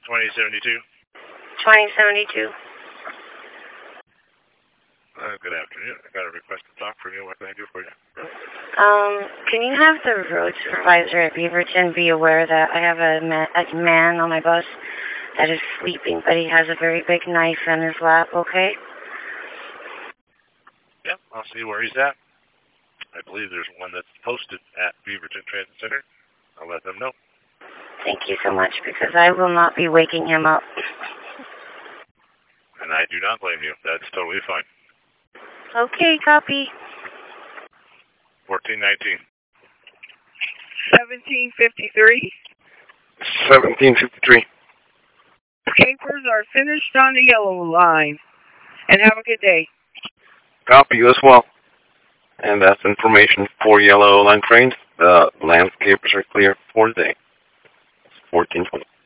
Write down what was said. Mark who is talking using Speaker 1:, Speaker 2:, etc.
Speaker 1: 2072.
Speaker 2: 2072.
Speaker 1: Good afternoon. I got a request to talk from you. What can I do for you?
Speaker 2: Can you have the road supervisor at Beaverton be aware that I have a man on my bus that is sleeping, but he has a very big knife in his lap, okay?
Speaker 1: Yep, I'll see where he's at. I believe there's one that's posted at Beaverton Transit Center. I'll let them know.
Speaker 2: Thank you so much, because I will not be waking him up.
Speaker 1: And I do not blame you. That's totally fine.
Speaker 2: Okay, copy.
Speaker 1: 1419.
Speaker 3: 1753.
Speaker 4: 1753.
Speaker 3: Papers are finished on the yellow line. And have a good day.
Speaker 4: Copy you as well. And that's information for yellow line trains. The landscapers are clear for the day. It's 1420.